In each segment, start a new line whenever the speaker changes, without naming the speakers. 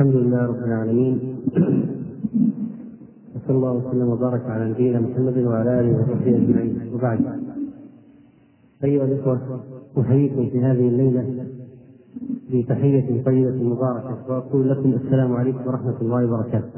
الحمد لله رب العالمين، وصلى الله وسلم وبارك على نبينا محمد وعلى اله وصحبه اجمعين، وبعد. ايها الاخوه، احييكم في هذه الليله بتحيه طيبه مباركه، واقول لكم السلام عليكم ورحمه الله وبركاته.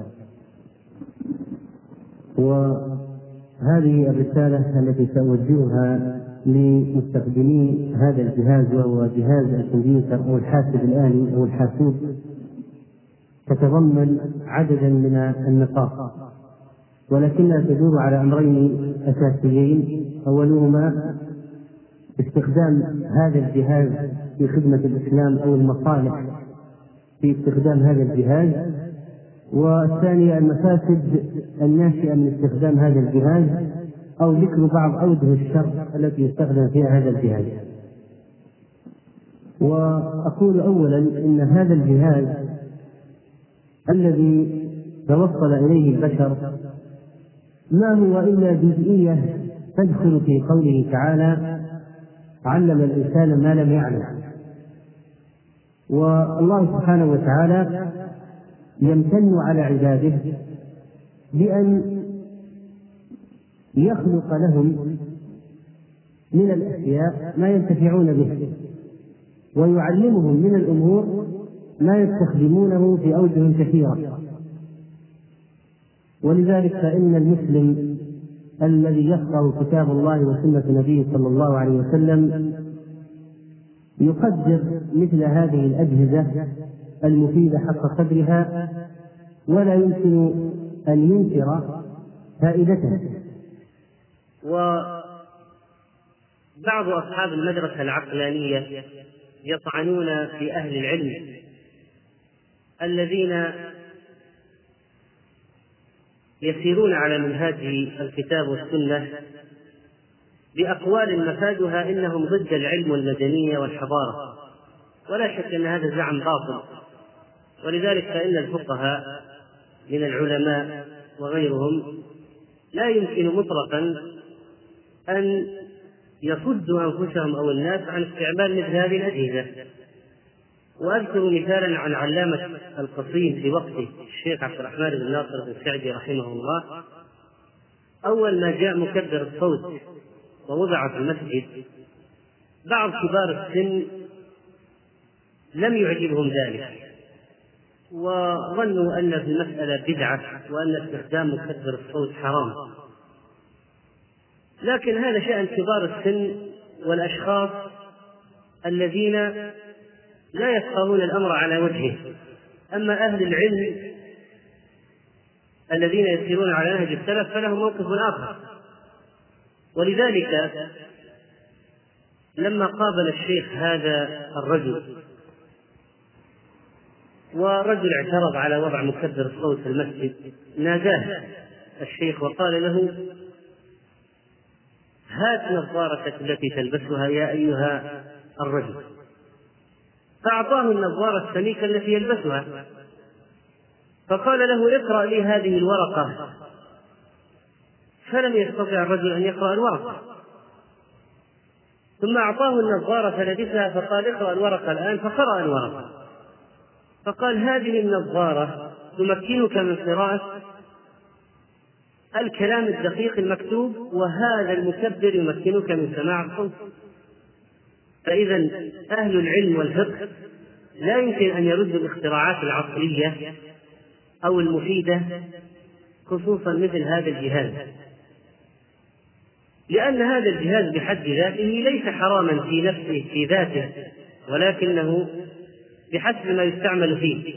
وهذه الرساله التي سأوجهها لمستخدمي هذا الجهاز، وهو جهاز الكمبيوتر او الحاسب الآلي او الحاسوب، تتضمن عددا من النقاط، ولكنها تدور على أمرين أساسيين. أولهما استخدام هذا الجهاز في خدمة الإسلام أو المصالح في استخدام هذا الجهاز، والثانية المفاسد الناشئة من استخدام هذا الجهاز، أو ذكر بعض أوجه الشر التي يستخدم فيها هذا الجهاز. وأقول أولا إن هذا الجهاز الذي توصل إليه البشر ما هو إلا جزئية تدخل في قوله تعالى: علم الإنسان ما لم يعلم. والله سبحانه وتعالى يمتن على عباده بأن يخلق لهم من الأشياء ما ينتفعون به، ويعلمهم من الأمور ما يستخدمونه في أوجه كثيرة. ولذلك فإن المسلم الذي يفقه كتاب الله وسنة نبيه صلى الله عليه وسلم يقدر مثل هذه الأجهزة المفيدة حق قدرها، ولا يمكن أن ينكر فائدتها.
وبعض أصحاب المدرسة العقلانية يطعنون في أهل العلم الذين يسيرون على منهاج الكتاب والسنة بأقوال مفادها إنهم ضد العلم والمدنية والحضارة، ولا شك أن هذا الزعم باطل. ولذلك فإن الفقهاء من العلماء وغيرهم لا يمكن مطلقا أن يصدوا أنفسهم أو الناس عن استعمال مثل هذه الأجهزة. وأذكر مثالا عن علامة القصيم في وقته الشيخ عبد الرحمن بن ناصر بن سعدي رحمه الله. أول ما جاء مكبر الصوت ووضع في المسجد، بعض كبار السن لم يعجبهم ذلك، وظنوا أن في المسألة بدعة وأن استخدام مكبر الصوت حرام. لكن هذا شأن كبار السن والأشخاص الذين لا يفقهون الأمر على وجهه. أما أهل العلم الذين يسيرون على نهج السلف فلهم موقف آخر. ولذلك لما قابل الشيخ هذا الرجل، ورجل اعترض على وضع مكبر الصوت في المسجد، ناداه الشيخ وقال له: هات نظارتك التي تلبسها يا أيها الرجل. فأعطاه النظارة السميكة التي يلبسها، فقال له: اقرأ لي هذه الورقة. فلم يستطع الرجل أن يقرأ الورقة، ثم أعطاه النظارة فلبسها، فقال: اقرأ الورقة الآن. فقرأ الورقة، فقال: هذه النظارة تمكنك من قراءة الكلام الدقيق المكتوب، وهذا المكبر يمكنك من سماع الصوت. فإذا أهل العلم والفقه لا يمكن أن يردوا الاختراعات العصرية أو المفيدة، خصوصا مثل هذا الجهاز، لأن هذا الجهاز بحد ذاته ليس حراما في نفسه في ذاته، ولكنه بحسب ما يستعمل فيه.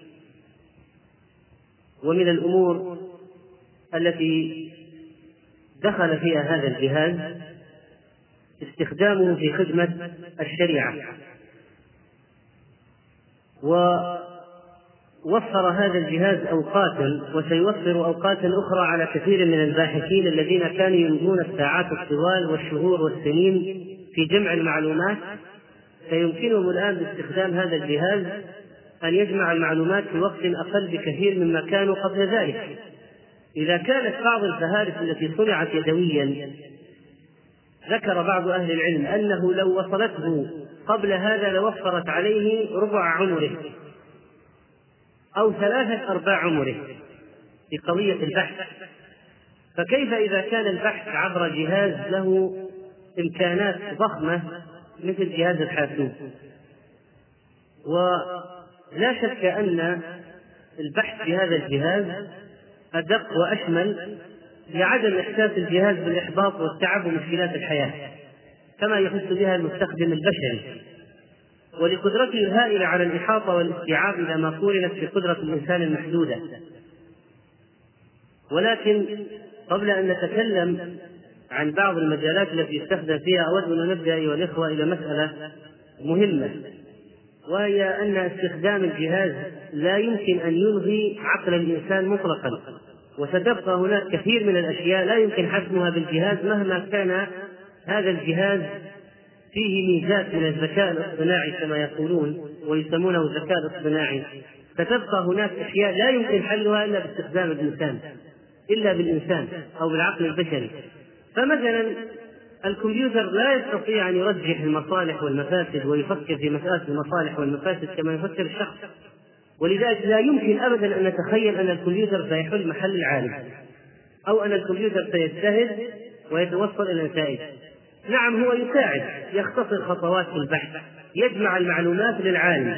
ومن الأمور التي دخل فيها هذا الجهاز استخدامه في خدمة الشريعة، ووفر هذا الجهاز أوقاتا وسيوفر أوقاتا أخرى على كثير من الباحثين الذين كانوا يمضون الساعات الطوال والشهور والسنين في جمع المعلومات، فيمكنهم الآن باستخدام هذا الجهاز أن يجمع المعلومات في وقت أقل بكثير مما كانوا قبل ذلك. إذا كانت بعض الفهارس التي صنعت يدويا، ذكر بعض أهل العلم أنه لو وصلته قبل هذا لوفرت عليه ربع عمره أو 3/4 عمره في قضية البحث، فكيف إذا كان البحث عبر جهاز له إمكانات ضخمة مثل جهاز الحاسوب؟ ولا شك أن البحث بهذا الجهاز أدق وأشمل لعدم إحساس الجهاز بالإحباط والتعب ومشكلات الحياة كما يحس بها المستخدم البشري، ولقدرته الهائلة على الإحاطة والاستيعاب إذا ما قورنت بقدرة الإنسان المحدودة. ولكن قبل أن نتكلم عن بعض المجالات التي يستخدم فيها، أود أن نبدأ أيها الإخوة إلى مسألة مهمة، وهي أن استخدام الجهاز لا يمكن أن يلغي عقل الإنسان مطلقا، وستبقى هناك كثير من الأشياء لا يمكن حسمها بالجهاز مهما كان هذا الجهاز فيه ميزات من الذكاء الاصطناعي كما يقولون ويسمونه الذكاء الاصطناعي. ستبقى هناك أشياء لا يمكن حلها إلا باستخدام الإنسان، إلا بالإنسان أو بالعقل البشري. فمثلا الكمبيوتر لا يستطيع أن يرجح المصالح والمفاسد ويفكر في مسألة المصالح والمفاسد كما يفكر الشخص، ولذلك لا يمكن أبدا أن نتخيل أن الكمبيوتر سيحل محل العالم أو أن الكمبيوتر سيجتهد ويتوصل إلى نتائج. نعم، هو يساعد، يختصر خطوات في البحث، يجمع المعلومات للعالم،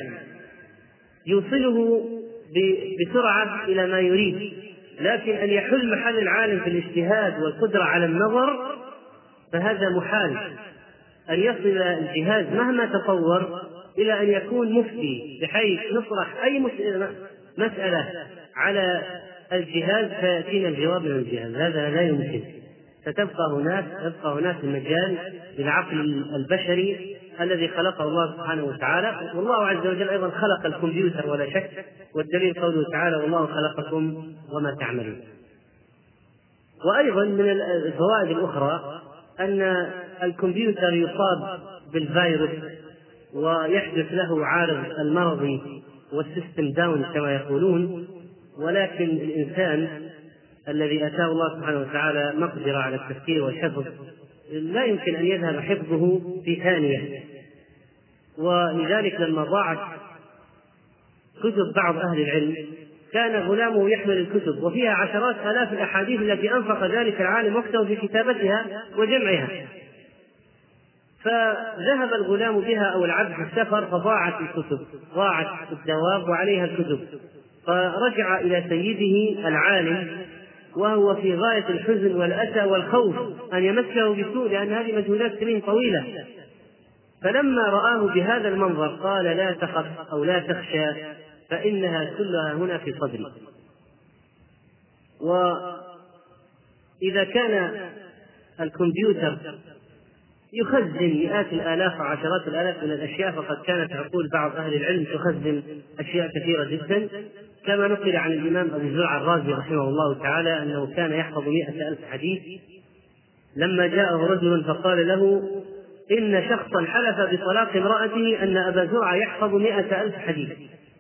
يوصله بسرعة إلى ما يريد، لكن أن يحل محل العالم في الاجتهاد والقدرة على النظر فهذا محال. أن يصل الجهاز مهما تطور إلى أن يكون مفتي بحيث نطرح أي مسألة على الجهاز فيأتينا الجواب من الجهاز، هذا لا يمكن. ستبقى هناك مجال للعقل البشري الذي خلقه الله سبحانه وتعالى، والله عز وجل أيضا خلق الكمبيوتر ولا شك، والدليل قوله تعالى: والله خلقكم وما تعملون. وأيضا من الفوائد الأخرى أن الكمبيوتر يصاب بالفيروس ويحدث له عارض المرضي والسيستم داون كما يقولون، ولكن الإنسان الذي أتاه الله سبحانه وتعالى مقدرة على التفكير والحفظ لا يمكن أن يذهب حفظه في ثانية. ولذلك لما ضاعت كتب بعض أهل العلم كان غلامه يحمل الكتب وفيها عشرات آلاف الأحاديث التي أنفق ذلك العالم وقته في كتابتها وجمعها، فذهب الغلام بها أو العبد في السفر فضاعت الكتب، ضاعت الدواب وعليها الكتب، فرجع إلى سيده العالم وهو في غاية الحزن والأسى والخوف أن يمسه بسوء، لأن هذه مجهودات سنين طويلة. فلما رآه بهذا المنظر قال: لا تخف أو لا تخشى، فإنها كلها هنا في صدري. وإذا كان الكمبيوتر يخزن مئات الآلاف وعشرات الآلاف من الأشياء، فقد كانت عقول بعض أهل العلم تخزن أشياء كثيرة جدا، كما نقل عن الإمام أبي زرع الرازي رحمه الله تعالى أنه كان يحفظ 100,000 حديث. لما جاءه رجل فقال له: إن شخصا حلف بطلاق امرأته أن أبا زرع يحفظ 100,000 حديث.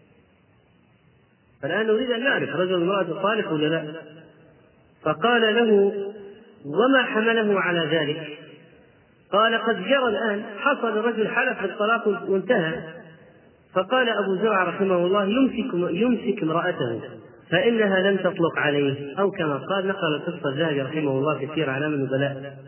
فالآن نريد أن نعرف رجل امرأة صالح ولا لا. فقال له: وما حمله على ذلك؟ قال: قد جرى الآن، حصل الرجل حلف بالطلاق وانتهى. فقال أبو زرع رحمه الله: يمسك امرأته فإنها لن تطلق عليه، أو كما قال. نقل القصة الذهبي رحمه الله في سير أعلام النبلاء.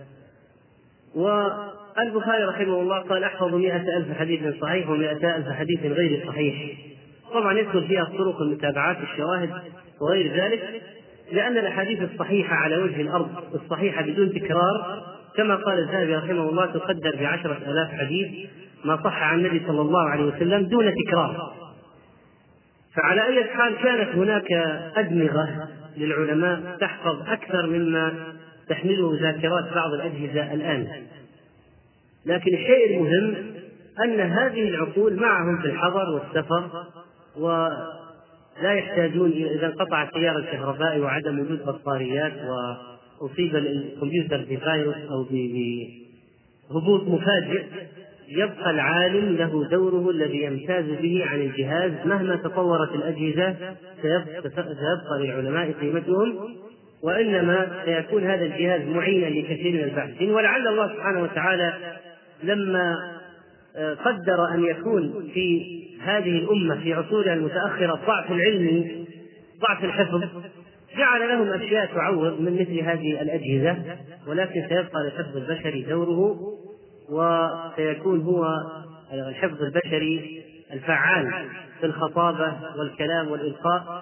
والبخاري رحمه الله قال: أحفظ 100,000 حديث صحيح و100,000 حديث غير صحيح. طبعا يدخل فيها الطرق والمتابعات الشواهد وغير ذلك، لأن الأحاديث الصحيحة على وجه الأرض الصحيحة بدون تكرار كما قال الذهبي رحمه الله تقدر ب10,000 حديث ما صح عن النبي صلى الله عليه وسلم دون تكرار. فعلى أي حال كانت هناك أدمغة للعلماء تحفظ أكثر مما تحمله ذاكرات بعض الأجهزة الآن. لكن الشيء المهم أن هذه العقول معهم في الحضر والسفر، ولا يحتاجون إذا انقطع التيار الكهربائي وعدم وجود بطاريات وأصيب الكمبيوتر بفيروس أو بهبوط مفاجئ، يبقى العالم له دوره الذي يمتاز به عن الجهاز. مهما تطورت الأجهزة سيبقى للعلماء قيمتهم، وإنما سيكون هذا الجهاز معينا لكثير من الباحثين. ولعل الله سبحانه وتعالى لما قدر أن يكون في هذه الأمة في عصورها المتأخرة الضعف العلمي، ضعف الحفظ، جعل لهم أشياء تعوض من مثل هذه الأجهزة، ولكن سيبقى للحفظ البشري دوره، وسيكون هو الحفظ البشري الفعال في الخطابة والكلام والإلقاء،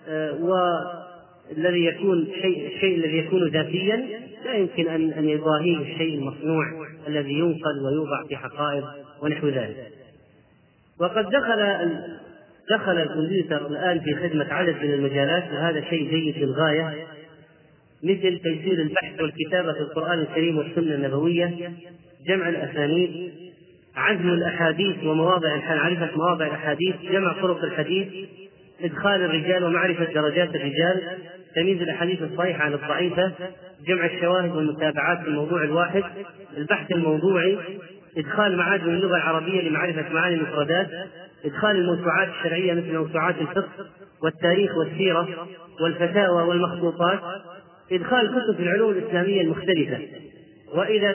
والذي يكون الشيء الذي يكون ذاتيا لا يمكن أن يضاهيه الشيء المصنوع الذي ينقل ويوضع في حقائب ونحو ذلك. وقد دخل الكمبيوتر الآن في خدمة عدد من المجالات، وهذا شيء جيد للغاية، مثل تيسير البحث والكتابة في القرآن الكريم والسنة النبوية، جمع الأسانيد، عزم الأحاديث ومواضع معرفة مواضع الأحاديث، جمع طرق الحديث، إدخال الرجال ومعرفة درجات الرجال، تمييز الأحاديث الصحيحة عن الضعيفة، جمع الشواهد والمتابعات في الموضوع الواحد، البحث الموضوعي، إدخال معاجم اللغة العربية لمعرفة معاني المفردات، إدخال الموسوعات الشرعية مثل موسوعات الفقه والتاريخ والسيرة والفتاوى والمخطوطات، إدخال كتب العلوم الإسلامية المختلفة. وإذا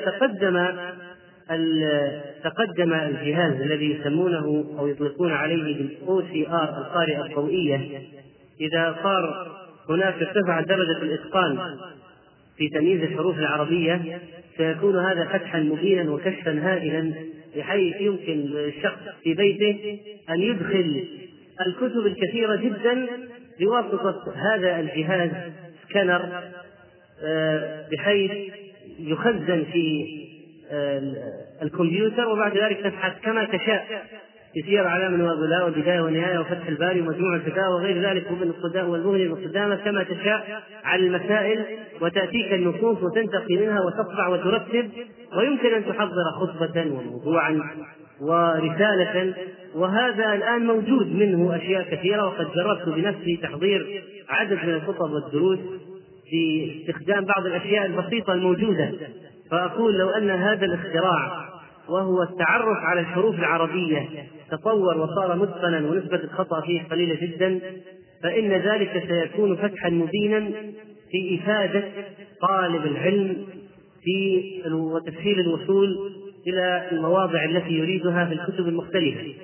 تقدم الجهاز الذي يسمونه أو يطلقون عليه بالOCR القارئة الضوئية، إذا صار هناك ارتفعت درجة الإتقان في تمييز الحروف العربية، سيكون هذا فتحا مبينا وكشفا هائلا، بحيث يمكن للشخص في بيته أن يدخل الكتب الكثيرة جدا بواسطة هذا الجهاز سكانر، بحيث يخزن في الكمبيوتر، وبعد ذلك تبحث كما تشاء في سير أعلام النبلاء والبداية والنهاية وفتح الباري ومجموع الفتاوى وغير ذلك والمغني المقدامة كما تشاء على المسائل، وتأتيك النصوص وتنتقي منها وتطبع وترتب، ويمكن أن تحضر خطبة وموضوعا ورسالة. وهذا الآن موجود منه أشياء كثيرة، وقد جربت بنفسي تحضير عدد من الخطب والدروس باستخدام بعض الأشياء البسيطة الموجودة. فأقول لو أن هذا الاختراع وهو التعرف على الحروف العربية تطور وصار متقنا ونسبة الخطأ فيه قليلة جدا، فإن ذلك سيكون فتحا مبينا في إفادة طالب العلم وتسهيل الوصول إلى المواضع التي يريدها في الكتب المختلفة.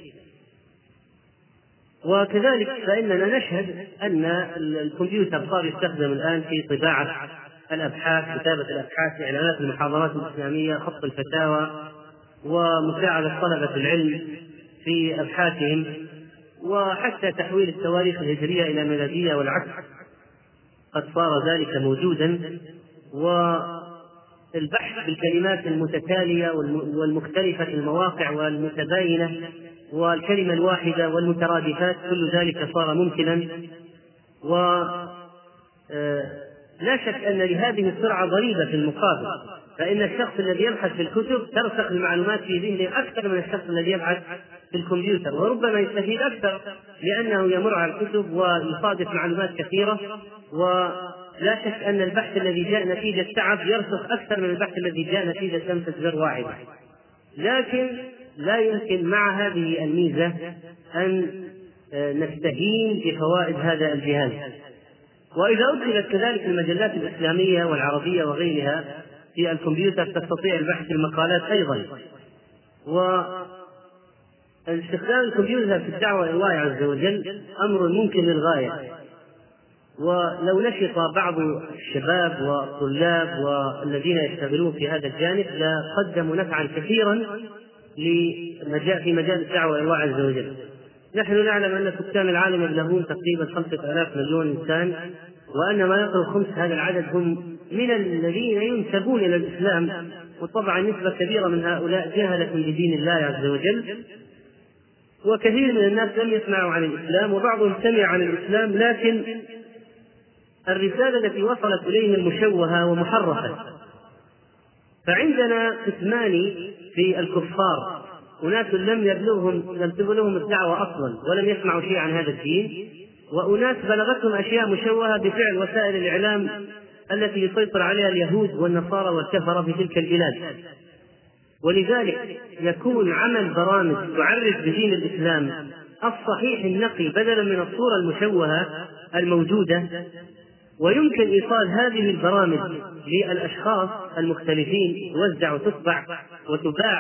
وكذلك فإننا نشهد أن الكمبيوتر صار يستخدم الآن في طباعة الأبحاث، كتابة الأبحاث، إعلانات المحاضرات الإسلامية، خط الفتاوى، ومساعدة طلبة العلم في أبحاثهم، وحتى تحويل التواريخ الهجرية إلى ميلادية والعكس قد صار ذلك موجودا، والبحث بالكلمات المتتالية والمختلفة في المواقع والمتباينة والكلمة الواحدة والمترادفات، كل ذلك صار ممكنا. لا شك أن لهذه السرعة ضريبة في المقابل، فإن الشخص الذي يبحث في الكتب ترسخ المعلومات في ذهنه أكثر من الشخص الذي يبحث في الكمبيوتر، وربما يستفيد أكثر لأنه يمر على الكتب ويصادف معلومات كثيرة. ولا شك أن البحث الذي جاء نتيجة تعب يرسخ أكثر من البحث الذي جاء نتيجة لمسة زر واحدة. لكن لا يمكن مع هذه الميزة أن نستهين بفوائد هذا الجهاز. وإذا أدخلت كذلك المجلات الإسلامية والعربية وغيرها في الكمبيوتر تستطيع البحث في المقالات أيضا. واستخدام الكمبيوتر في الدعوة إلى الله عز وجل أمر ممكن للغاية، ولو نشط بعض الشباب والطلاب والذين يشتغلون في هذا الجانب لقدموا نفعا كثيرا في مجال الدعوة إلى الله عز وجل. نحن نعلم أن سكان العالم يبلغون تقريبا 5,000 مليون إنسان، وأن ما يقرب خمس هذا العدد هم من الذين ينسبون إلى الإسلام، وطبعا نسبة كبيرة من هؤلاء جهلة بدين الله عز وجل، وكثير من الناس لم يسمعوا عن الإسلام، وبعضهم سمع عن الإسلام لكن الرسالة التي وصلت إليهم مشوهة ومحرفة. فعندنا قسمان في الكفار، أناس لم تبلغهم الدعوة أصلا ولم يسمعوا شيء عن هذا الدين، وأناس بلغتهم أشياء مشوهة بفعل وسائل الإعلام التي يسيطر عليها اليهود والنصارى والكفرة في تلك البلاد. ولذلك يكون عمل برامج تعرف بدين الإسلام الصحيح النقي بدلا من الصورة المشوهة الموجودة، ويمكن إيصال هذه البرامج للأشخاص المختلفين، توزع وتطبع وتباع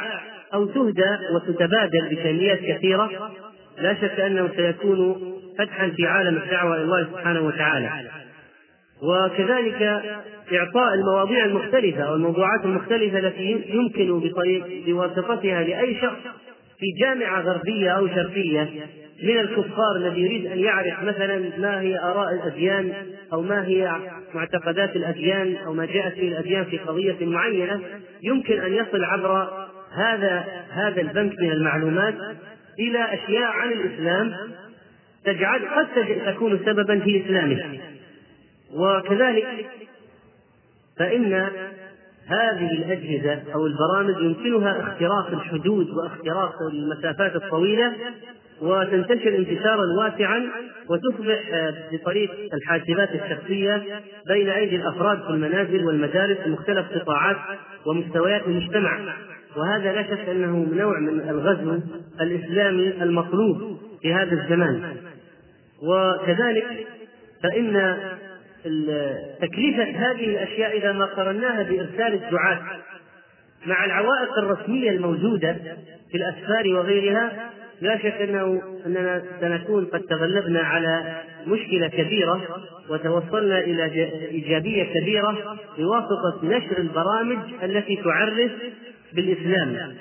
أو تهدى وتتبادل بكميات كثيرة، لا شك أنه سيكون فتحا في عالم الدعوة إلى الله سبحانه وتعالى. وكذلك إعطاء المواضيع المختلفة أو الموضوعات المختلفة التي يمكن بواسطتها لأي شخص في جامعة غربية أو شرقية من الكفار الذي يريد أن يعرف مثلا ما هي آراء الأديان أو ما هي معتقدات الأديان أو ما جاءت في الأديان في قضية معينة، يمكن أن يصل عبر هذا البنك من المعلومات إلى أشياء عن الإسلام قد تكون سببا في إسلامه. وكذلك فإن هذه الأجهزة أو البرامج يمكنها اختراق الحدود واختراق المسافات الطويلة، وتنتشر انتشارا واسعا، وتصبح بطريق الحاسبات الشخصية بين أيدي الأفراد في المنازل والمدارس ومختلف قطاعات ومستويات المجتمع. وهذا لا شك أنه نوع من الغزو الإسلامي المطلوب في هذا الزمان. وكذلك فإن تكلفة هذه الأشياء إذا ما قرناها بإرسال الدعاة مع العوائق الرسمية الموجودة في الأسفار وغيرها، لا شك أننا سنكون قد تغلبنا على مشكلة كبيرة وتوصلنا إلى إيجابية كبيرة بواسطة نشر البرامج التي تعرف بالإسلام.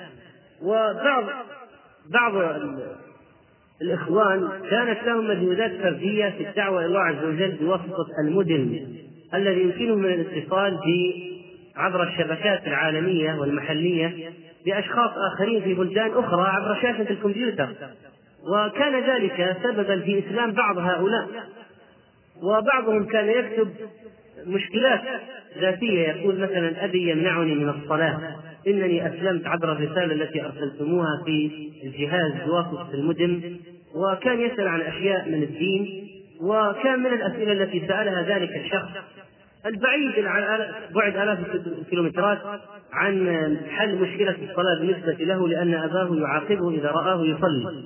وبعض الإخوان كانت لهم مجهودات فردية في الدعوة إلى الله عز وجل بواسطة المودم الذي يمكنهم من الاتصال عبر الشبكات العالمية والمحلية بأشخاص آخرين في بلدان أخرى عبر شاشة الكمبيوتر، وكان ذلك سببا في إسلام بعض هؤلاء. وبعضهم كان يكتب مشكلات ذاتية، يقول مثلا: أبي يمنعني من الصلاة، إنني أسلمت عبر الرسالة التي أرسلتموها في الجهاز بواسطة المودم. وكان يسأل عن أشياء من الدين، وكان من الأسئلة التي سألها ذلك الشخص البعيد بعد آلاف الكيلومترات عن حل مشكلة الصلاة بالنسبة له، لأن أباه يعاقبه إذا رآه يصلي.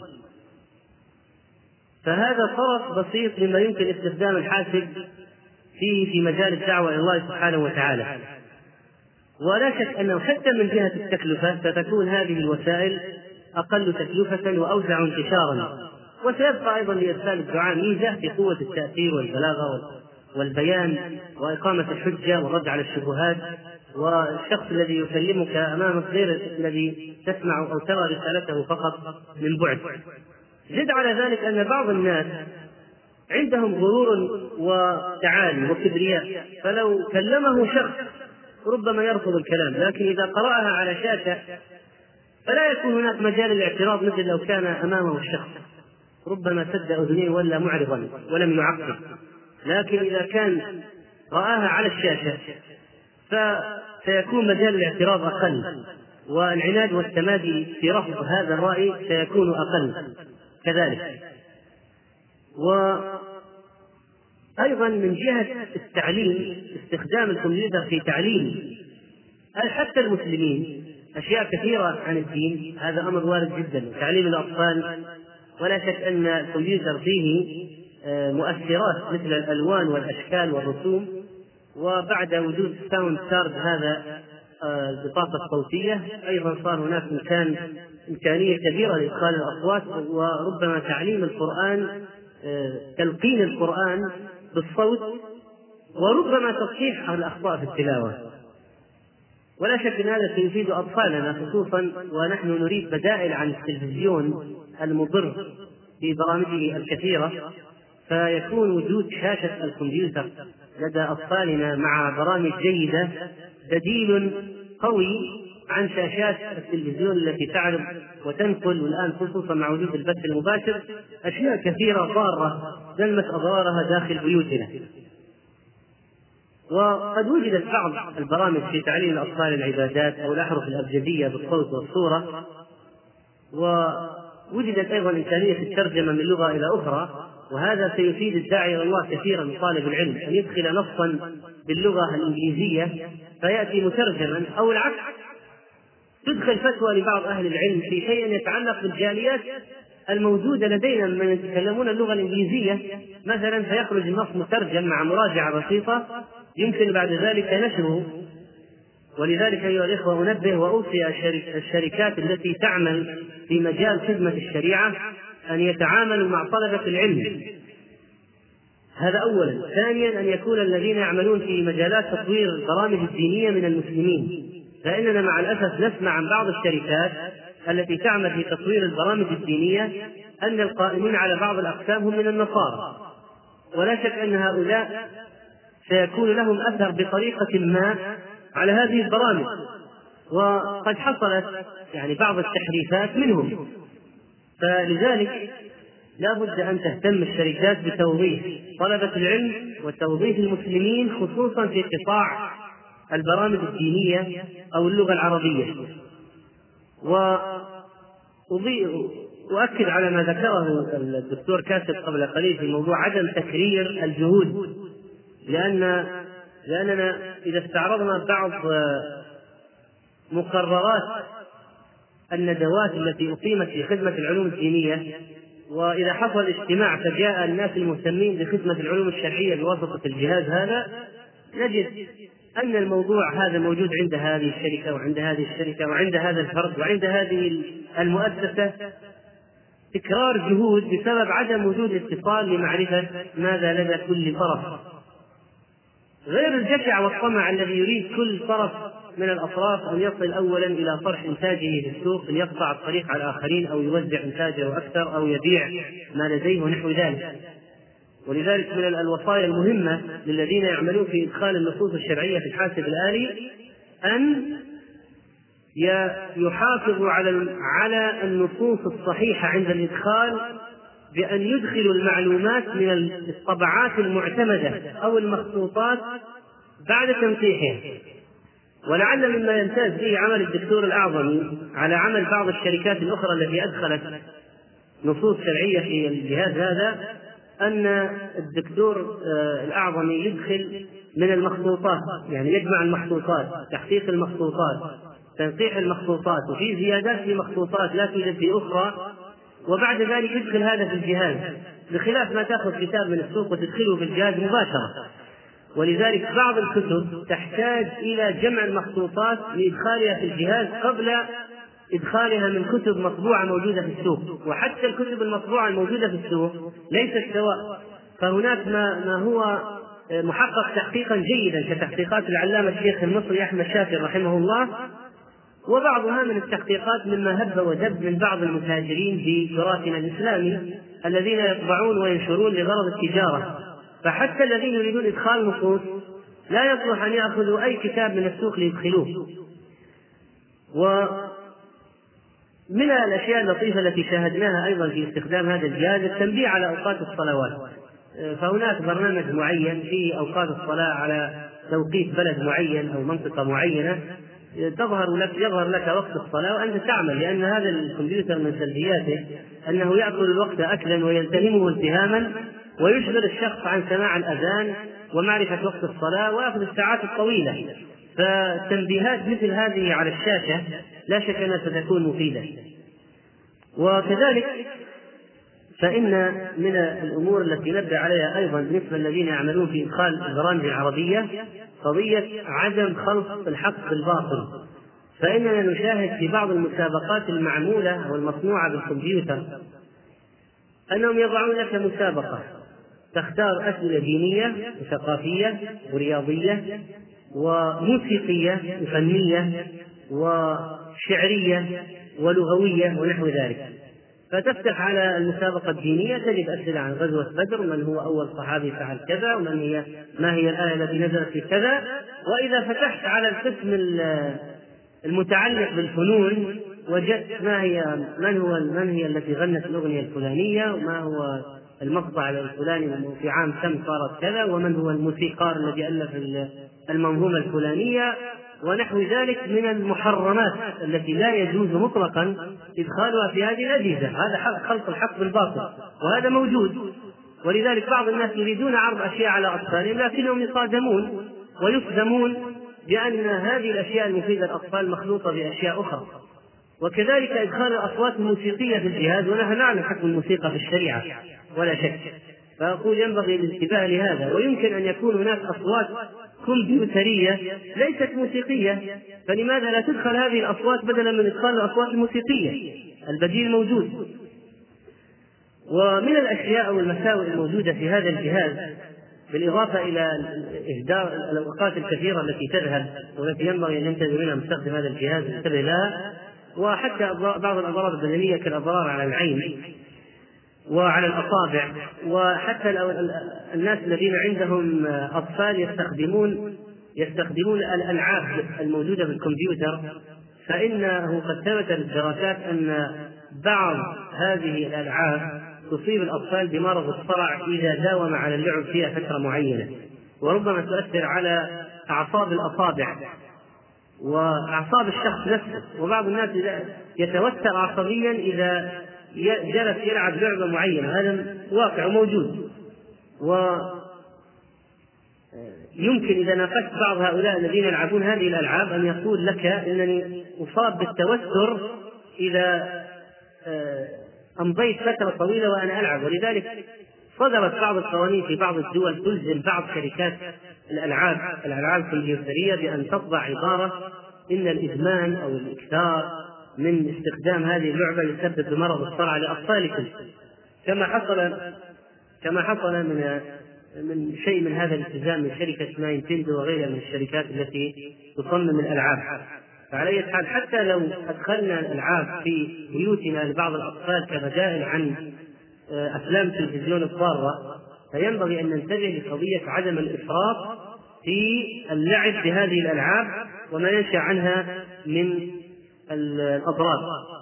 فهذا طرف بسيط مما يمكن استخدام الحاسب في مجال الدعوة إلى الله سبحانه وتعالى. ولا شك أنه حتى من جهة التكلفة ستكون هذه الوسائل أقل تكلفة وأوسع انتشارا، وسيبقى أيضا لإرسال الدعاء ميزة في قوة التأثير والبلاغة والبيان وإقامة الحجة والرد على الشبهات، والشخص الذي يكلمك أمامك غير الذي تسمع أو ترى رسالته فقط من بعد. زد على ذلك أن بعض الناس عندهم غرور وتعالي وكبرياء، فلو كلمه شخص ربما يرفض الكلام، لكن إذا قرأها على شاشة فلا يكون هناك مجال للاعتراض، مثل لو كان أمامه الشخص ربما سد أذنيه ولا معرضا ولم يعقب. لكن إذا كان رآها على الشاشة فسيكون مجال الاعتراض أقل، والعناد والتمادي في رفض هذا الرأي سيكون أقل كذلك. وأيضا من جهة التعليم، استخدام الكمبيوتر في تعليم حتى المسلمين أشياء كثيرة عن الدين، هذا أمر وارد جدا. تعليم الأطفال، ولا شك أن الكمبيوتر فيه مؤثرات مثل الألوان والأشكال والرسوم، وبعد وجود ساوند كارد هذا البطاقة الصوتية أيضا صار هناك إمكانية كبيرة لإدخال الأصوات، وربما تعليم القرآن، تلقين القرآن بالصوت، وربما تصحيح الأخطاء في التلاوة. ولا شك أن هذا سيفيد أطفالنا خصوصا، ونحن نريد بدائل عن التلفزيون المضر في برامجه الكثيرة، فيكون وجود شاشة الكمبيوتر لدى أطفالنا مع برامج جيدة بديل قوي عن شاشات التلفزيون التي تعرض وتنقل، والآن خصوصا مع وجود البث المباشر أشياء كثيرة ضارة دلت أضرارها داخل بيوتنا. وقد وجدت بعض البرامج في تعليم الأطفال العبادات أو الأحرف الأبجدية بالصوت والصورة، ووجدت أيضا إمكانية الترجمة من لغة إلى أخرى، وهذا سيفيد الداعي إلى الله كثيرا من طالب العلم أن يدخل نصا باللغة الإنجليزية فيأتي مترجما، أو العكس، تدخل فتوى لبعض أهل العلم في شيء يتعلق بالجاليات الموجودة لدينا من يتكلمون اللغة الإنجليزية مثلا، فيخرج النص مترجم مع مراجعة بسيطة يمكن بعد ذلك نشره ولذلك أيها الإخوة أنبه وأوصي الشركات التي تعمل في مجال خدمة الشريعة أن يتعاملوا مع طلبة العلم، هذا أولا. ثانيا أن يكون الذين يعملون في مجالات تطوير البرامج الدينية من المسلمين، فإننا مع الأسف نسمع عن بعض الشركات التي تعمل في تطوير البرامج الدينية أن القائمين على بعض الأقسام هم من النصارى، ولا شك أن هؤلاء سيكون لهم أثر بطريقة ما على هذه البرامج، وقد حصلت يعني بعض التحريفات منهم. فلذلك لا بد أن تهتم الشركات بتوظيف طلبة العلم وتوظيف المسلمين خصوصا في قطاع البرامج الدينية أو اللغة العربية. وأؤكد على ما ذكره الدكتور كاسب قبل قليل في موضوع عدم تكرير الجهود، لأننا إذا استعرضنا بعض مقررات الندوات التي أقيمت في خدمة العلوم الدينية، وإذا حصل اجتماع فجاء الناس المهتمين بخدمة العلوم الشرعية بواسطة الجهاز هذا، نجد أن الموضوع هذا موجود عند هذه الشركة وعند هذه الشركة وعند هذا الفرد وعند هذه المؤسسة، تكرار جهود بسبب عدم وجود اتصال لمعرفة ماذا لدى كل طرف، غير الجشع والطمع الذي يريد كل طرف من الأطراف أن يصل أولا إلى طرح إنتاجه في السوق ليقطع الطريق على الآخرين أو يوزع إنتاجه أكثر أو يبيع ما لديه ونحو ذلك. ولذلك من الوصايا المهمة للذين يعملون في إدخال النصوص الشرعية في الحاسب الآلي أن يحافظوا على النصوص الصحيحة عند الإدخال، بأن يدخلوا المعلومات من الطبعات المعتمدة أو المخطوطات بعد تنقيحها. ولعل مما يمتاز به عمل الدكتور الأعظمي على عمل بعض الشركات الأخرى التي أدخلت نصوص شرعية في الجهاز هذا أن الدكتور الأعظمي يدخل من المخطوطات، يعني يجمع المخطوطات، تحقيق المخطوطات، تنقيح المخطوطات، وفي زيادات في مخطوطات لا توجد في أخرى، وبعد ذلك يدخل هذا في الجهاز، بخلاف ما تأخذ كتاب من السوق وتدخله في الجهاز مباشرة. ولذلك بعض الكتب تحتاج إلى جمع المخطوطات لإدخالها في الجهاز قبل إدخالها من كتب مطبوعة موجودة في السوق، وحتى الكتب المطبوعة الموجودة في السوق ليست سواء، فهناك ما هو محقق تحقيقا جيدا كتحقيقات العلامة الشيخ المصري أحمد شاكر رحمه الله، وبعضها من التحقيقات مما هب ودب من بعض المتاجرين في تراثنا الإسلامي الذين يطبعون وينشرون لغرض التجارة. فحتى الذين يريدون إدخال نصوص لا يصلح أن يأخذوا أي كتاب من السوق ليدخلوه. ومن الأشياء اللطيفة التي شاهدناها أيضا في استخدام هذا الجهاز التنبيه على أوقات الصلوات، فهناك برنامج معين في أوقات الصلاة على توقيت بلد معين أو منطقة معينة، يظهر لك وقت الصلاة وأنت تعمل، لأن هذا الكمبيوتر من سلبياته أنه يأكل الوقت أكلا ويلتهمه التهاما، ويشغل الشخص عن سماع الأذان ومعرفة وقت الصلاة ويأخذ الساعات الطويلة. فتنبيهات مثل هذه على الشاشة لا شك أنها ستكون مفيدة. وكذلك فإن من الأمور التي نبدأ عليها أيضا بالنسبة للذين يعملون في إدخال البرامج العربية قضية عدم خلط الحق بالباطل. فإننا نشاهد في بعض المسابقات المعمولة والمصنوعة بالكمبيوتر أنهم يضعون لك مسابقة تختار أسئلة دينية وثقافية ورياضية وموسيقية وفنية وشعرية ولغوية ونحو ذلك، فتفتح على المسابقة الدينية تجد أسئلة عن غزوة بدر، من هو أول صحابي فعل كذا، ما هي الآية التي نزلت في كذا. وإذا فتحت على القسم المتعلق بالفنون وجدت من هي التي غنت الأغنية الفلانية، وما هو المقطع الفلاني في عام كم صارت كذا، ومن هو الموسيقار الذي ألف المنظومة الفلانية ونحو ذلك من المحرمات التي لا يجوز مطلقا إدخالها في هذه الأجهزة. هذا خلط الحق بالباطل وهذا موجود. ولذلك بعض الناس يريدون عرض أشياء على أطفالهم لكنهم يصادمون ويصدمون بأن هذه الأشياء المفيدة للأطفال مخلوطة بأشياء أخرى. وكذلك إدخال الأصوات الموسيقية في الجهاز، ونحن نعلم حكم الموسيقى في الشريعة ولا شك، فأقول ينبغي الانتباه لهذا. ويمكن أن يكون هناك أصوات كمبيوترية ليست موسيقية، فلماذا لا تدخل هذه الأصوات بدلا من إدخال الأصوات الموسيقية؟ البديل موجود. ومن الأشياء والمساوئ الموجودة في هذا الجهاز، بالإضافة إلى إهدار الأوقات الكثيرة التي تذهب والتي ينبغي أن ينتبه منها مستخدم هذا الجهاز ينتبه لها، وحتى بعض الأضرار البدنية كالأضرار على العين وعلى الأصابع، وحتى الناس الذين عندهم أطفال يستخدمون الألعاب الموجودة في الكمبيوتر، فإنه قد ثبت بالدراسات أن بعض هذه الألعاب تصيب الأطفال بمرض الصرع إذا داوم على اللعب فيها فترة معينة، وربما تؤثر على أعصاب الأصابع وأعصاب الشخص نفسه. وبعض الناس يتوتر عصبيا إذا جلس يلعب لعبة معينة، هذا واقع موجود. ويمكن إذا ناقشت بعض هؤلاء الذين يلعبون هذه الألعاب أن يقول لك إنني أصاب بالتوتر إذا أمضيت فترة طويلة وأنا ألعب. ولذلك صدرت بعض القوانين في بعض الدول تلزم بعض شركات الألعاب الكمبيوترية بأن تطبع عبارة إن الإدمان أو الإكثار من استخدام هذه اللعبة يسبب بمرض الصرع لأطفالكم، كما حصل من شيء من هذا الالتزام من شركة نينتندو وغيرها من الشركات التي تصمم الألعاب. فعلى أي حال حتى لو أدخلنا الألعاب في بيوتنا لبعض الأطفال كبدائل عن أفلام التلفزيون الضارة، فينبغي أن ننتبه لقضية عدم الإفراط في اللعب بهذه الألعاب وما ينشأ عنها من الأضرار.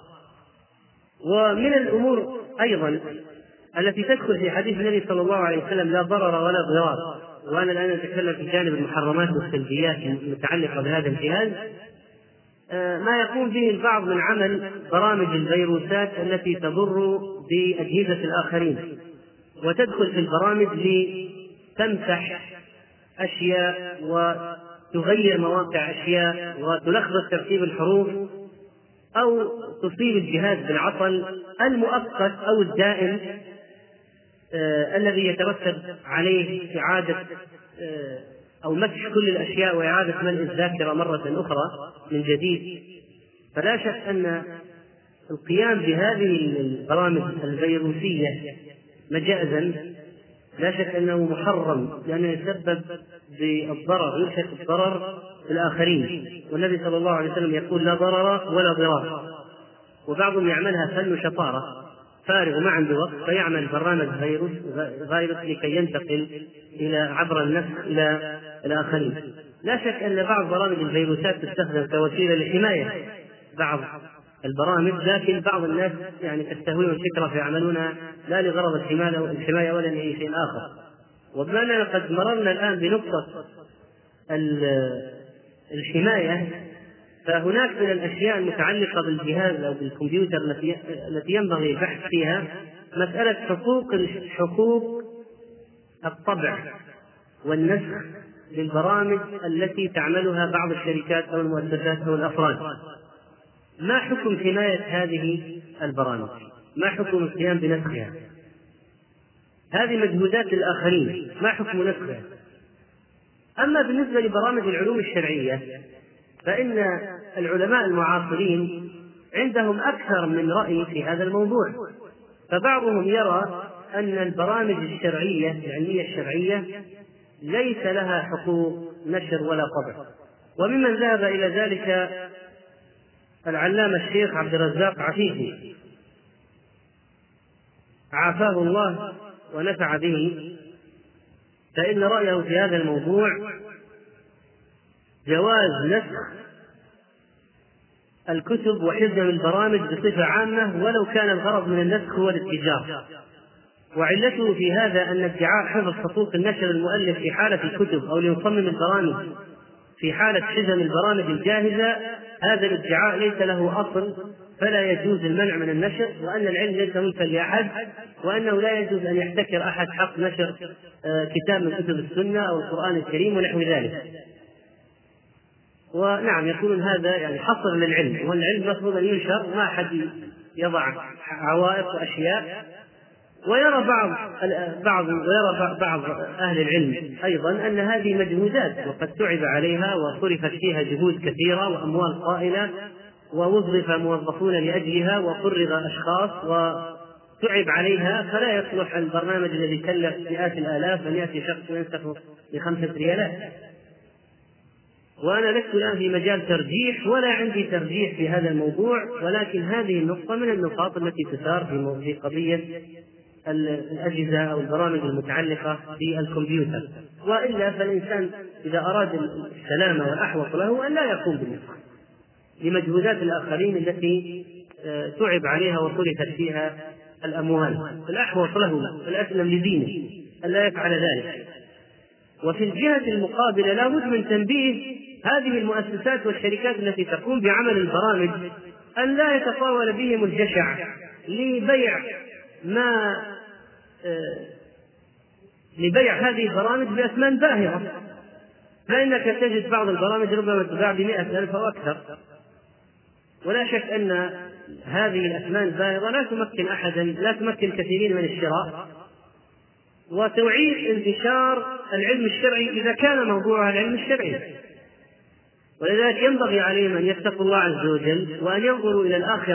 ومن الأمور أيضا التي تدخل في حديث النبي صلى الله عليه وسلم لا ضرر ولا ضرار، وأنا الآن أتكلم في جانب المحرمات والسلبيات المتعلقة بهذا الجهاز، ما يقوم به البعض من عمل برامج الفيروسات التي تضر بأجهزة الآخرين، وتدخل في البرامج لتمسح أشياء وتغير مواقع أشياء وتلخبط ترتيب الحروف أو تصيب الجهاز بالعطل المؤقت أو الدائم الذي يترتب عليه إعادة أو مسح كل الأشياء وإعادة ملء الذاكرة مرة أخرى من جديد. فلا شك أن القيام بهذه البرامج الفيروسية مجازا لا شك أنه محرم، لأنه يسبب بالضرر، يوشك الضرر الآخرين. والنبي صلى الله عليه وسلم يقول لا ضرر ولا ضرار. وبعضهم يعملها فن شطارة، فارغ ما عنده وقت فيعمل برنامج فيروس لكي ينتقل عبر النسخ إلى الآخرين. لا شك أن بعض برامج الفيروسات تستخدم كوسيلة لحماية بعض البرامج، لكن بعض الناس تستهويهم الفكرة فيعملونها لا لغرض الحماية ولا لأي شيء آخر. وبما أننا قد مررنا الآن بنقطة الحماية، فهناك من الأشياء المتعلقة بالجهاز أو بالكمبيوتر التي ينبغي البحث فيها مسألة حقوق الطبع والنسخ للبرامج التي تعملها بعض الشركات أو المؤسسات أو الأفراد. ما حكم حماية هذه البرامج؟ ما حكم القيام بنسخها؟ هذه مجهودات الآخرين، ما حكم نسخها؟ أما بالنسبة لبرامج العلوم الشرعية فإن العلماء المعاصرين عندهم أكثر من رأي في هذا الموضوع، فبعضهم يرى أن البرامج الشرعية العلمية الشرعية ليس لها حقوق نشر ولا طبع. وممن ذهب إلى ذلك العلامة الشيخ عبد الرزاق عفيفي عافاه الله ونفع به، فإن رأيه في هذا الموضوع جواز نسخ الكتب وحزم البرامج بصفة عامة ولو كان الغرض من النسخ هو الاتجار. وعلته في هذا أن ادعاء حفظ حقوق النشر المؤلف في حالة الكتب أو لمصمم البرامج في حالة حزم البرامج الجاهزة، هذا الادعاء ليس له أصل، فلا يجوز المنع من النشر، وأن العلم ليس ملكا لأحد، وأنه لا يجوز أن يحتكر أحد حق نشر كتاب من كتب السنة أو القرآن الكريم ونحو ذلك. ونعم يقولون هذا حصر للعلم، والعلم مفروض أن ينشر، ما أحد يضع عوائق وأشياء، ويرى بعض أهل العلم أيضا أن هذه مجهودات وقد تعب عليها وصرفت فيها جهود كثيرة وأموال طائلة ووظف موظفون لأجلها وفرغ أشخاص وتعب عليها، فلا يصلح البرنامج الذي كلف مئات الآلاف أن يأتي شخص وينسخ ب5 ريالات. وأنا لست الآن في مجال ترجيح ولا عندي ترجيح في هذا الموضوع، ولكن هذه النقطة من النقاط التي تثار في قضية الأجهزة أو البرامج المتعلقة بالكمبيوتر. وإلا فالإنسان إذا أراد السلامة والأحوط له أن لا يقوم بالنسخ لمجهودات الآخرين التي تعب عليها وصرفت فيها الأموال. الأحوط له الأسلم لدينه أن لا يفعل ذلك. وفي الجهة المقابلة لا بد من تنبيه هذه المؤسسات والشركات التي تقوم بعمل البرامج أن لا يتطاول بهم الجشع لبيع هذه البرامج بأثمان باهظة، فإنك تجد بعض البرامج ربما تباع ب100,000 أو أكثر. ولا شك أن هذه الأثمان الباهظة لا تمكن كثيرين من الشراء وتعيق انتشار العلم الشرعي إذا كان موضوعها العلم الشرعي. ولذلك ينبغي عليهم أن يتقوا الله عز وجل وأن ينظروا إلى الآخرة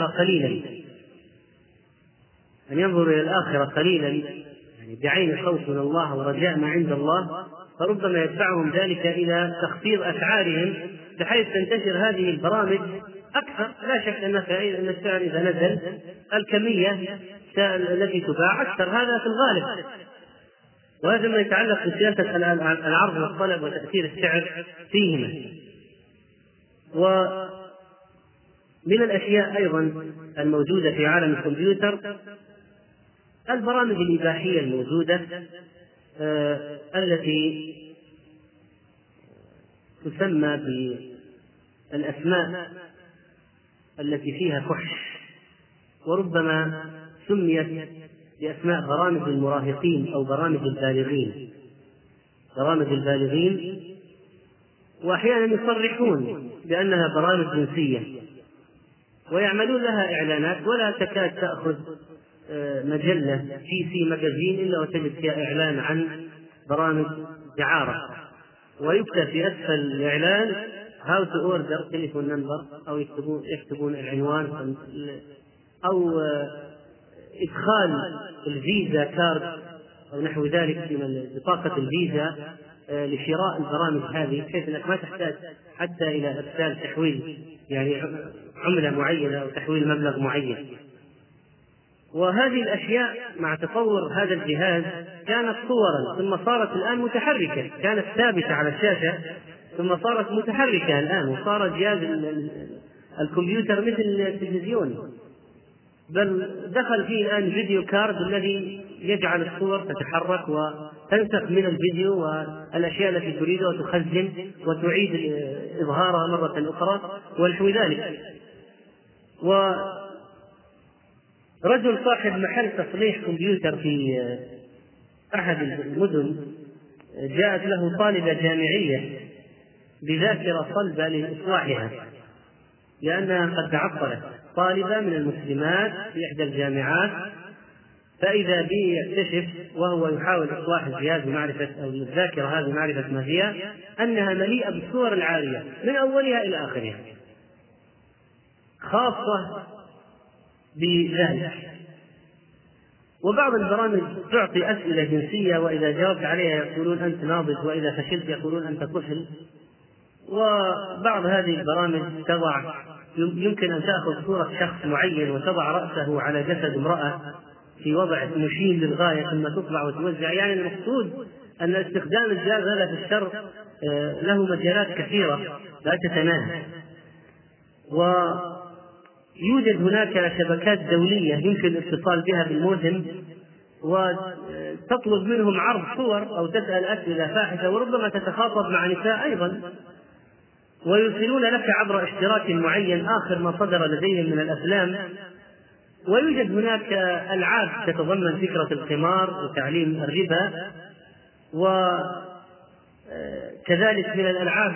قليلا، يعني بعين خوف من الله ورجاء ما عند الله، فربما يدفعهم ذلك إلى تخفيض أسعارهم بحيث تنتشر هذه البرامج أكثر. لا شك أن السعر إذا نزل الكمية التي تباع أكثر، هذا في الغالب. وهذا ما يتعلق بسياسة العرض والطلب وتأثير السعر فيهما. ومن الأشياء أيضا الموجودة في عالم الكمبيوتر البرامج الإباحية الموجودة التي تسمى بالأسماء التي فيها فحش، وربما سميت بأسماء برامج المراهقين أو برامج البالغين، وأحيانا يصرحون بأنها برامج جنسية ويعملون لها إعلانات، ولا تكاد تأخذ مجلة PC ماجازين إلا وتجد فيها إعلان عن برامج دعارة، ويكتب في أسفل الإعلان how to order telephone number، أو يكتبون العنوان، أو إدخال الفيزا كارد أو نحو ذلك من بطاقة الفيزا لشراء البرامج هذه، بحيث أنك ما تحتاج حتى إلى إرسال تحويل يعني عملة معينة أو تحويل مبلغ معين. وهذه الأشياء مع تطور هذا الجهاز كانت صورا ثم صارت الآن متحركة، كانت ثابتة على الشاشة ثم صارت متحركة الآن، وصار جهاز الكمبيوتر مثل التلفزيون، بل دخل فيه الآن فيديو كارد الذي يجعل الصور تتحرك وتنسخ من الفيديو والأشياء التي تريدها وتخزن وتعيد إظهارها مرة أخرى ونحو ذلك. ورجل صاحب محل تصليح كمبيوتر في أحد المدن جاءت له طالبة جامعية بذاكرة صلبة لإصلاحها لأنها قد تعطلت، طالبة من المسلمات في إحدى الجامعات، فإذا به يكتشف وهو يحاول إصلاح الجهاز بمعرفة أو الذاكرة هذه معرفة ما هي أنها مليئة بالصور العارية من أولها إلى آخرها، خاصة بذلك. وبعض البرامج تعطي أسئلة جنسية وإذا جاوبت عليها يقولون أنت ناضج، وإذا فشلت يقولون أنت طفل. وبعض هذه البرامج يمكن أن تأخذ صورة شخص معين وتضع رأسه على جسد امرأة في وضع مشين للغاية ثم تطبع وتوزع. يعني المقصود أن استخدام الجهاز هذا في الشر له مجالات كثيرة لا تتناهى. ويوجد هناك شبكات دولية يمكن الاتصال بها بالمودم وتطلب منهم عرض صور أو تسأل أسئلة فاحشة، وربما تتخاطب مع نساء أيضا، ويرسلون لك عبر اشتراك معين آخر ما صدر لديهم من الأفلام. ويوجد هناك ألعاب تتضمن فكرة القمار وتعليم الربا، وكذلك من الألعاب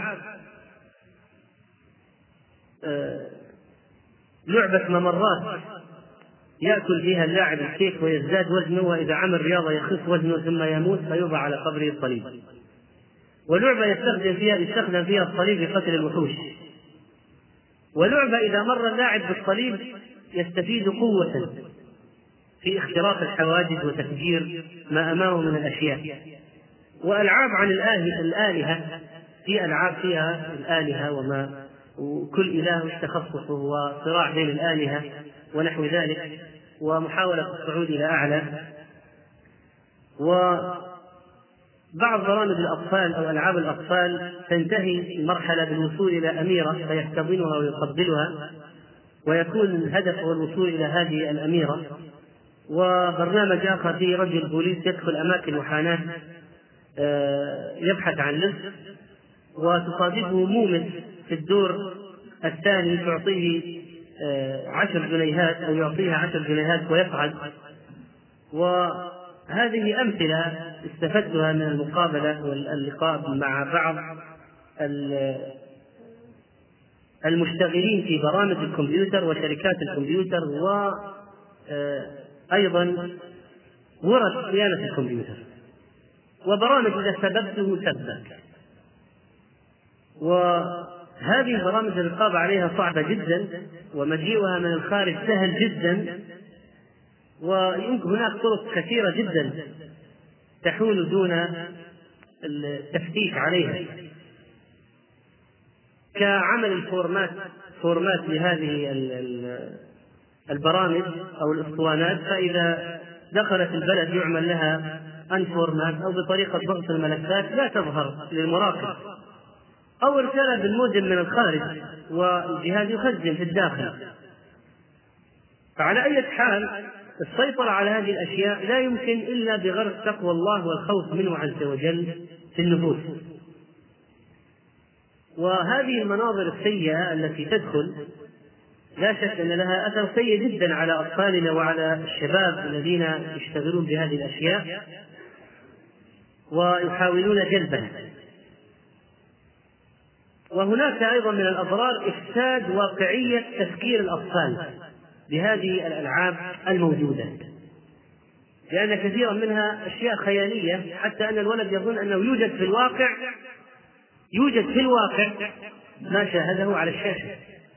لعبة ممرات يأكل فيها اللاعب الكيك ويزداد وزنه، وإذا عمل رياضة يخف وزنه ثم يموت فيوضع على قبره الصليب. ولعبة يستخدم فيها الصليب لقتل الوحوش. ولعبة إذا مر اللاعب بالصليب يستفيد قوة في اختراق الحواجز وتفجير ما أمامه من الأشياء. وألعاب عن الآلهة، في ألعاب فيها الآلهة وكل إله وش تخصصه وصراع بين الآلهة ونحو ذلك، ومحاولة الصعود إلى أعلى. وبعض برامج الأطفال أو ألعاب الأطفال تنتهي المرحلة بالوصول إلى أميرة فيحتضنها ويقبلها، ويكون الهدف هو الوصول إلى هذه الأميرة. وبرنامج آخر فيه رجل بوليس يدخل أماكن محاناة يبحث عن لص، وتصادفه مومن في الدور الثاني تعطيه 10 جنيهات أو يعطيها 10 جنيهات ويفعل. وهذه أمثلة استفدتها من المقابلة واللقاء مع بعض المشتغلين في برامج الكمبيوتر وشركات الكمبيوتر، وأيضا ورش صيانة الكمبيوتر، وبرامج إذا سببته سبك. وهذه برامج الرقابة عليها صعبة جدا، ومجيئها من الخارج سهل جدا، ويمكن هناك طرق كثيرة جدا تحول دون التفتيش عليها، كعمل الفورمات لهذه البرامج أو الأسطوانات، فإذا دخلت البلد يعمل لها أنفورمات أو بطريقة ضغط الملفات لا تظهر للمراقب، أو رسالة بالمودم من الخارج والجهاز يخزن في الداخل. فعلى أي حال السيطرة على هذه الأشياء لا يمكن إلا بغرس تقوى الله والخوف منه عز وجل في النفوس. وهذه المناظر السيئة التي تدخل لا شك أن لها أثر سيء جدا على أطفالنا وعلى الشباب الذين يشتغلون بهذه الأشياء ويحاولون جلبها. وهناك أيضا من الأضرار إفساد واقعية تفكير الأطفال بهذه الألعاب الموجودة، لأن كثيرا منها أشياء خيالية، حتى أن الولد يظن أنه يوجد في الواقع ما شاهده على الشاشة.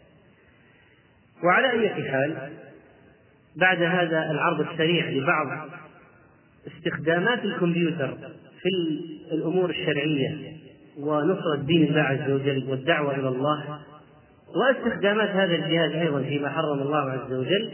وعلى أي حال، بعد هذا العرض السريع لبعض استخدامات الكمبيوتر في الأمور الشرعية ونصرة دين الله عز وجل والدعوة إلى الله، واستخدامات هذا الجهاز أيضا فيما حرم الله عز وجل،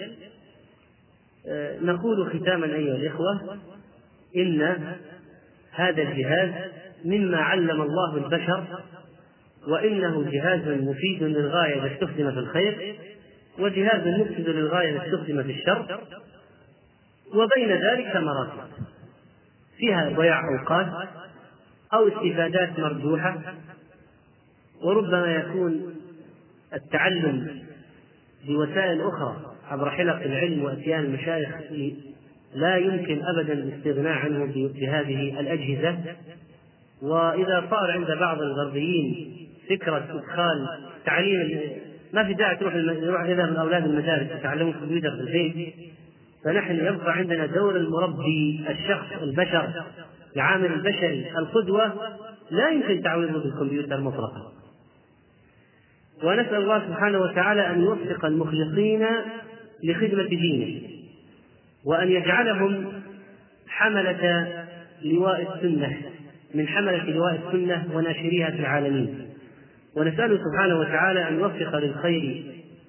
نقول ختاما أيها الإخوة إن هذا الجهاز مما علم الله البشر، وإنه جهاز مفيد للغاية إذا استخدم في الخير، وجهاز مفسد للغاية إذا استخدم في الشر، وبين ذلك مراتب فيها ضياع أوقات أو استفادات مرجوحة، وربما يكون التعلم بوسائل أخرى عبر حلق العلم وأتيان المشايخ لا يمكن أبدا الاستغناء عنه بهذه الأجهزة. وإذا صار عند بعض الغربيين فكرة إدخال تعليم، ما في داعي تروح إلى من أولاد المدارس يتعلمون كمبيوتر في البيت، فنحن يبقى عندنا دور المربي، الشخص البشر، العامل البشري، القدوة، لا يمكن تعويضه بالكمبيوتر مطلقا. ونسأل الله سبحانه وتعالى أن يوفق المخلصين لخدمة دينه، وأن يجعلهم حملة لواء السنة، من حملة لواء السنة وناشريها في العالمين. ونسأله سبحانه وتعالى أن يوفق للخير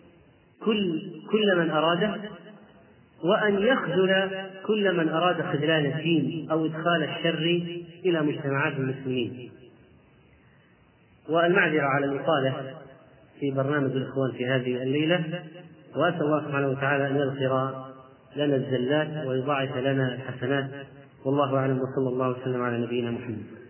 كل من أراده، وأن يخذل كل من أراد خذلان الدين أو إدخال الشر إلى مجتمعات المسلمين. والمعذرة على الإطالة في برنامج الإخوان في هذه الليلة، وأسأل الله سبحانه وتعالى أن يغفر لنا الزلات ويضاعف لنا الحسنات، والله أعلم، وصلى الله وسلم على نبينا محمد.